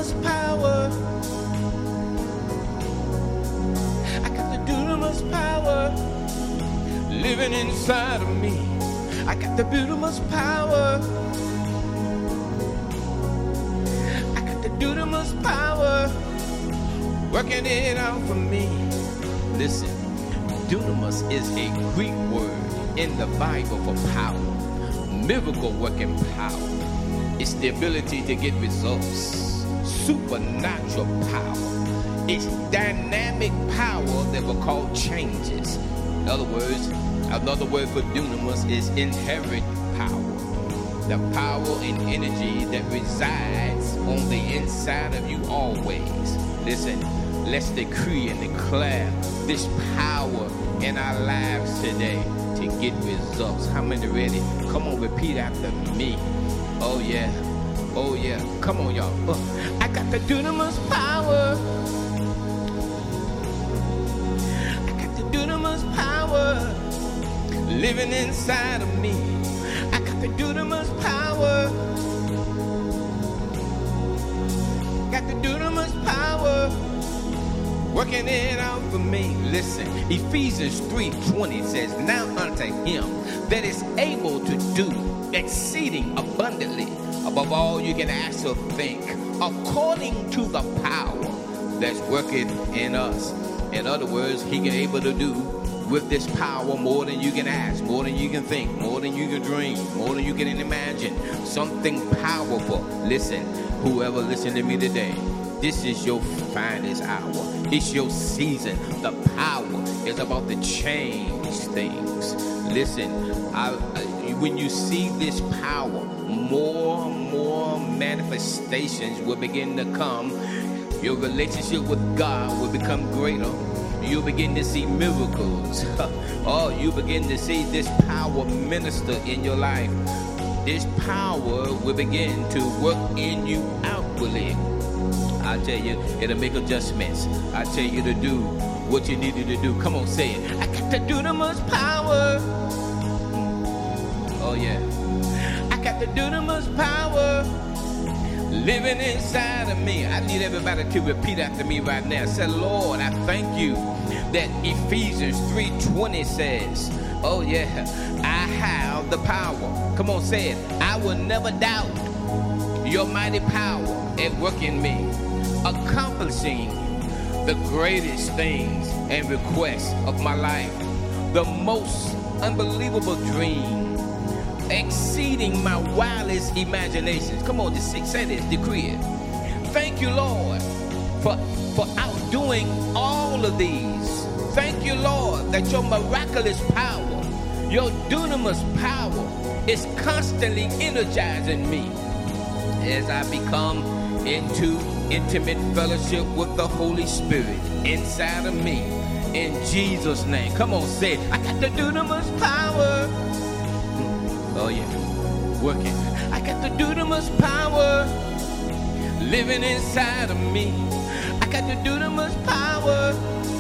dunamis power. I got the dunamis power living inside of me. I got the dunamis power. I got the dunamis power working it out for me. Listen, dunamis is a Greek word in the Bible for power, miracle working power. It's the ability to get results, supernatural power. It's dynamic power that will cause changes. In other words, another word for dunamis is inherent power. The power and energy that resides on the inside of you always. Listen, let's decree and declare this power in our lives today to get results. How many ready? Come on, repeat after me. Oh yeah, oh yeah. Come on, y'all. I got the dunamis power. I got the dunamis power living inside of me. I got the dunamis power. Got the dunamis power working it out for me. Listen, Ephesians 3:20 says, now unto him that is able to do exceeding abundantly above all you can ask or think, according to the power that's working in us. In other words, he can able to do with this power more than you can ask, more than you can think, more than you can dream, more than you can imagine. Something powerful. Listen, whoever listen to me today, this is your finest hour. It's your season. The power is about to change things. Listen, when you see this power, more manifestations will begin to come. Your relationship with God will become greater. You'll begin to see miracles. Oh, you begin to see this power minister in your life. This power will begin to work in you outwardly. I tell you, it'll make adjustments. I tell you to do what you needed to do. Come on, say it. I got the dunamis power. Oh yeah. I got the dunamis power living inside of me. I need everybody to repeat after me right now. Say, Lord, I thank you that Ephesians 3:20 says, oh yeah, I have the power. Come on, say it. I will never doubt your mighty power at work in me, accomplishing the greatest things and requests of my life, the most unbelievable dream, exceeding my wildest imaginations. Come on, say this, decree it. Thank you, Lord, for outdoing all of these. Thank you, Lord, that your miraculous power, your dunamis power is constantly energizing me as I become into intimate fellowship with the Holy Spirit inside of me. In Jesus' name. Come on, say it. I got the dunamis power. Oh yeah, working. I got the dunamis power living inside of me. I got the dunamis power.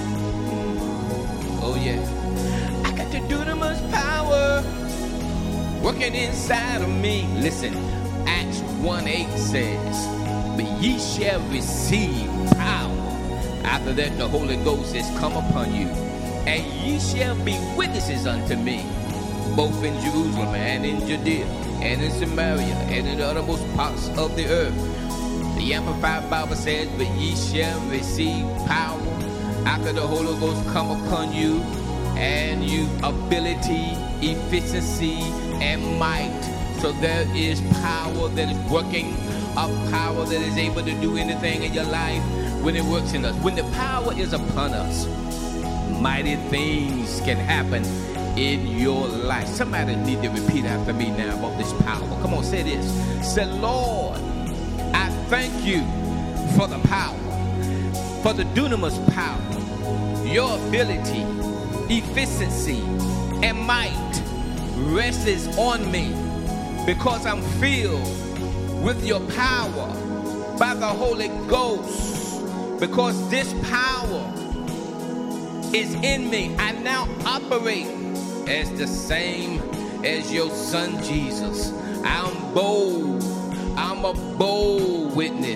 Oh yeah, I got the dunamis power working inside of me. Listen, Acts 1:8 says, but ye shall receive power. After that, the Holy Ghost has come upon you, and ye shall be witnesses unto me, both in Jerusalem and in Judea and in Samaria and in the uttermost parts of the earth. The Amplified Bible says, but ye shall receive power after the Holy Ghost come upon you, and you ability, efficiency, and might. So there is power that is working, a power that is able to do anything in your life when it works in us. When the power is upon us, mighty things can happen in your life. Somebody need to repeat after me now about this power. Come on, say this. Say, Lord, I thank you for the power, for the dunamis power, your ability, efficiency, and might rests on me because I'm filled with your power by the Holy Ghost. Because this power is in me, I now operate as the same as your son Jesus. I'm bold. I'm a bold witness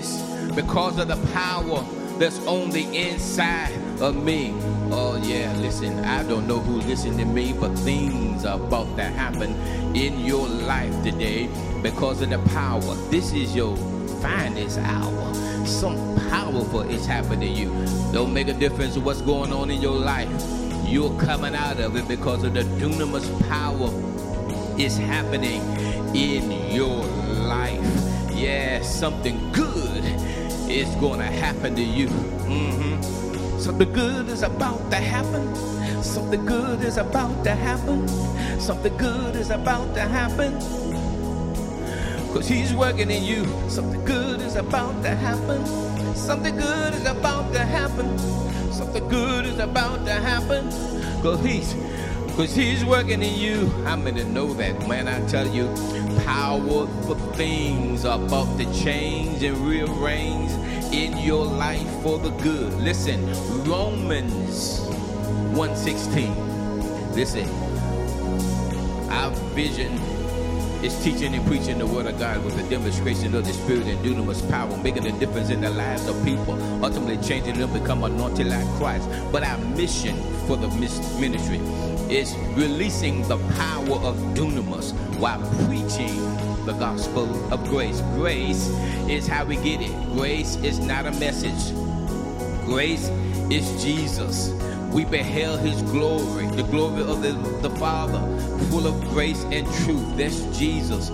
because of the power that's on the inside of me. Oh yeah, listen, I don't know who's listening to me, but things are about to happen in your life today because of the power. This is your finest hour. Something powerful is happening to you. Don't make a difference of what's going on in your life. You're coming out of it because of the dunamis power is happening in your life. Yeah, something good is going to happen to you. Something good is about to happen. Something good is about to happen. Something good is about to happen. Because he's working in you. Something good is about to happen. Something good is about to happen. Something good is about to happen. Because he's working in you. I'm going to know that, man. I tell you, powerful things are about to change and rearrange in your life for the good. Listen, Romans 1:16. Listen, our vision is teaching and preaching the word of God with a demonstration of the Spirit and dunamis power, making a difference in the lives of people, ultimately changing them to become anointed like Christ. But our mission for the ministry is releasing the power of dunamis while preaching the gospel of grace. Grace is how we get it. Grace is not a message. Grace is Jesus. We beheld his glory, the glory of the Father, full of grace and truth. That's Jesus.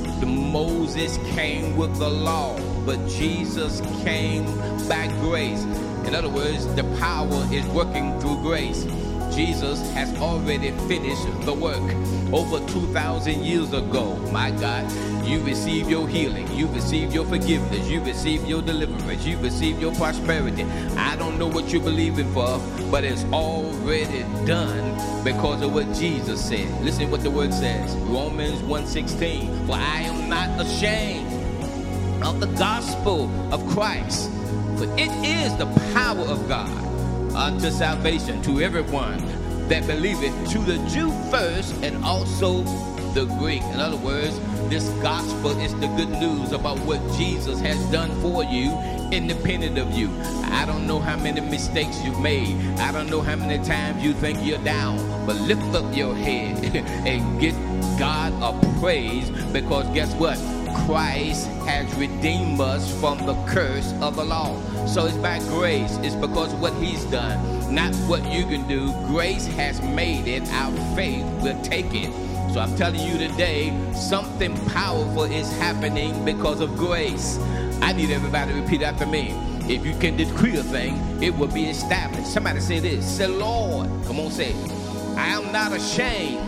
Moses came with the law, but Jesus came by grace. In other words, the power is working through grace. Jesus has already finished the work over 2,000 years ago. My God, you received your healing, you received your forgiveness, you received your deliverance, you received your prosperity. I don't know what you're believing for, but it's already done because of what Jesus said. Listen what the word says, Romans 1:16. For I am not ashamed of the gospel of Christ, for it is the power of God unto salvation to everyone that believeth, to the Jew first and also the Greek. In other words, this gospel is the good news about what Jesus has done for you, independent of you. I don't know how many mistakes you've made. I don't know how many times you think you're down, but lift up your head and get God a praise, because guess what? Christ has redeemed us from the curse of the law. So it's by grace. It's because of what he's done, not what you can do. Grace has made it. Our faith will take it. So I'm telling you today, something powerful is happening because of grace. I need everybody to repeat after me. If you can decree a thing, it will be established. Somebody say this. Say, Lord, come on, say it. I am not ashamed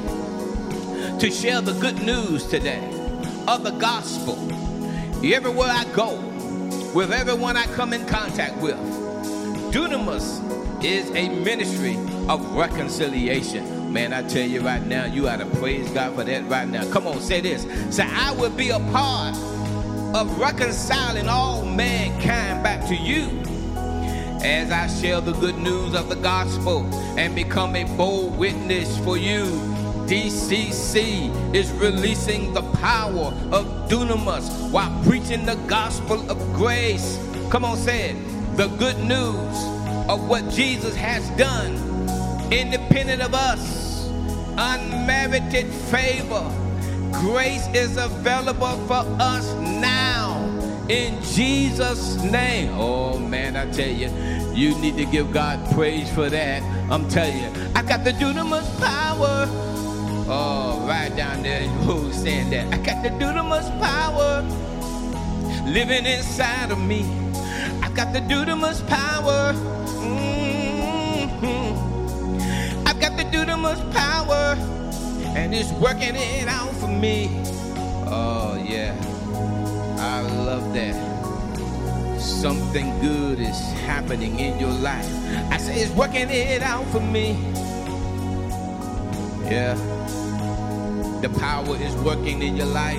to share the good news today of the gospel. Everywhere I go, with everyone I come in contact with, dunamis is a ministry of reconciliation. Man, I tell you right now, you ought to praise God for that right now. Come on, say this. Say, I will be a part of reconciling all mankind back to you as I share the good news of the gospel and become a bold witness for you. DCC is releasing the power of dunamis while preaching the gospel of grace. Come on, say it. The good news of what Jesus has done, independent of us. Unmerited favor. Grace is available for us now in Jesus' name. Oh man, I tell you, you need to give God praise for that. I'm telling you, I got the dunamis power. Oh, right down there, who's saying that? I got the dunamis power living inside of me. I got the dunamis power. I've got the dunamis power, and it's working it out for me. Oh, yeah. I love that. Something good is happening in your life. I say it's working it out for me. Yeah. The power is working in your life.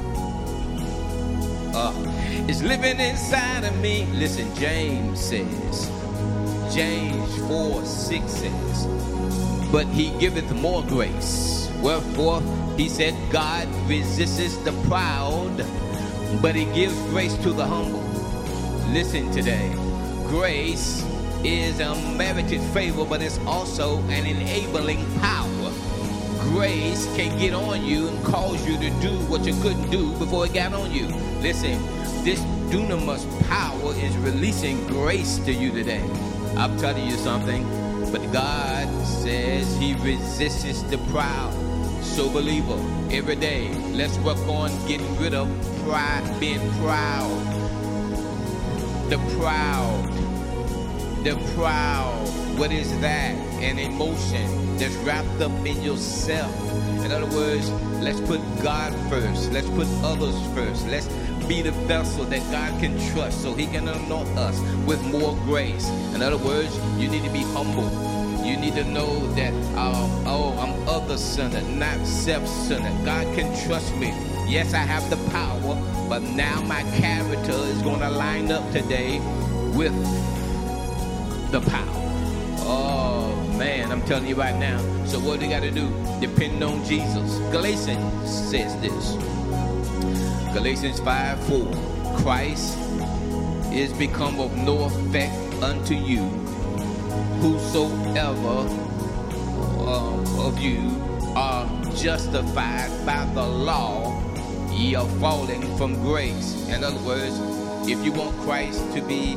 It's living inside of me. Listen, James says, James 4:6 says, but he giveth more grace. Wherefore, he said, God resists the proud, but he gives grace to the humble. Listen today. Grace is unmerited favor, but it's also an enabling power. Grace can get on you and cause you to do what you couldn't do before it got on you. Listen, this dunamis power is releasing grace to you today. I'm telling you something, but God says he resists the proud. So believer, every day, let's work on getting rid of pride, being proud. The proud. What is that? An emotion that's wrapped up in yourself. In other words, let's put God first. Let's put others first. Let's be the vessel that God can trust so he can anoint us with more grace. In other words, you need to be humble. You need to know that, I'm other-centered, not self-centered. God can trust me. Yes, I have the power, but now my character is going to line up today with the power. Oh, man, I'm telling you right now. So what do you got to do? Depend on Jesus. Galatians says this. Galatians 5:4. Christ is become of no effect unto you. Whosoever of you are justified by the law, ye are falling from grace. In other words, if you want Christ to be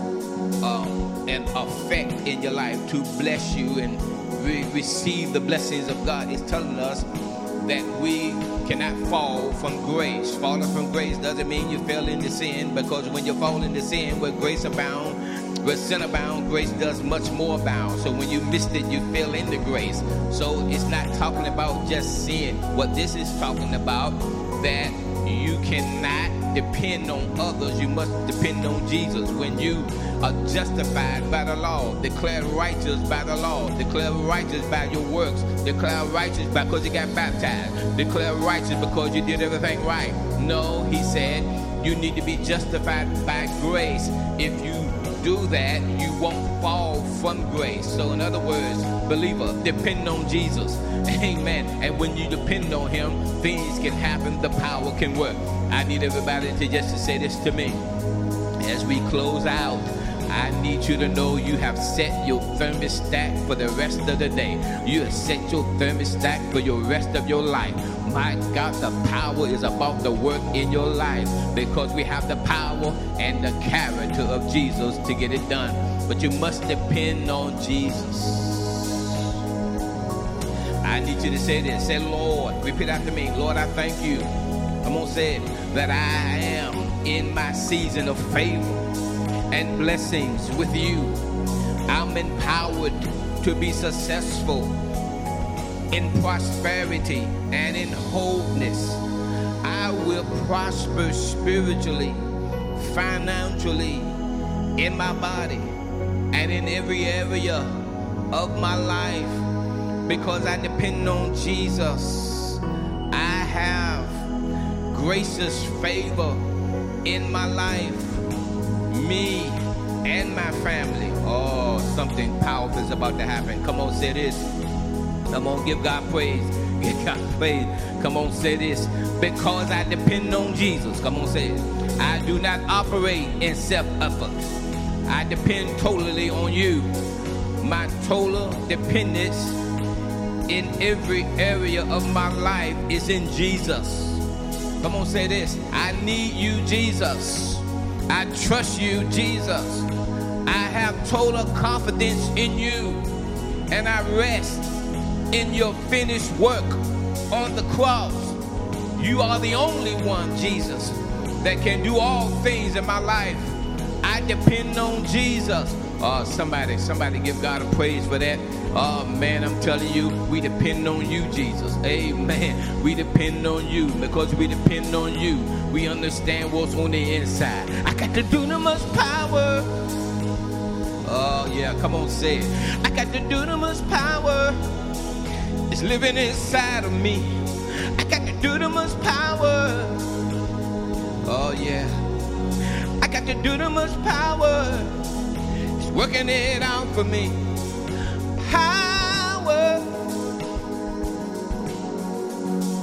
an effect in your life, to bless you and receive the blessings of God, it's telling us that we cannot fall from grace. Falling from grace doesn't mean you fell into sin, because when you fall into sin, where grace abound, where sin abound, grace does much more abound. So when you missed it, you fell into grace. So it's not talking about just sin. What this is talking about, that you cannot depend on others. You must depend on Jesus. When you are justified by the law, declared righteous by the law, declared righteous by your works, declared righteous because you got baptized, declared righteous because you did everything right. No, he said you need to be justified by grace. If you do that, you won't fall from grace. So in other words, believer, depend on Jesus. Amen. And when you depend on him, things can happen, the power can work. I need everybody to just say this to me. As we close out, I need you to know you have set your thermostat for the rest of the day. You have set your thermostat for your rest of your life. My God, the power is about to work in your life, because we have the power and the character of Jesus to get it done. But you must depend on Jesus. I need you to say this. Say, Lord, repeat after me. Lord, I thank you. I'm going to say it, that I am in my season of favor and blessings with you. I'm empowered to be successful in prosperity and in wholeness. I will prosper spiritually, financially, in my body, and in every area of my life, because I depend on Jesus. I have gracious favor in my life, me and my family. Oh, something powerful is about to happen. Come on, say this. Come on, give God praise. Give God praise. Come on, say this. Because I depend on Jesus. Come on, say it. I do not operate in self-effort. I depend totally on you. My total dependence in every area of my life is in Jesus. Come on, say this. I need you, Jesus. I trust you, Jesus. I have total confidence in you, and I rest in your finished work on the cross. You are the only one, Jesus, that can do all things in my life. I depend on Jesus. Somebody give God a praise for that. Oh man, I'm telling you, we depend on you, Jesus. Amen. We depend on you. Because we depend on you, we understand what's on the inside. I got the dunamis power. Oh yeah, come on, say it. I got the dunamis power. It's living inside of me. I got the dunamis power. Oh yeah, I got the dunamis power. It's working it out for me. Power,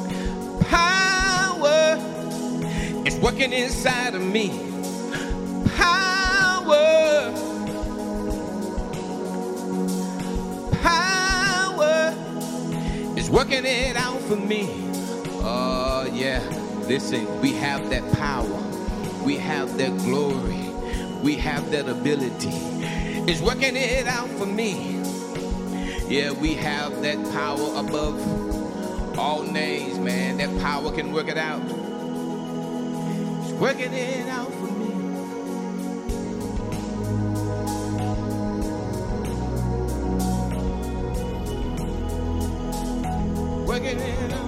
power. It's working inside of me. Power. Power is working it out for me. Oh, yeah. Listen, we have that power. We have that glory. We have that ability. It's working it out for me. Yeah, we have that power above all names, man. That power can work it out. It's working it out for me. Working it out.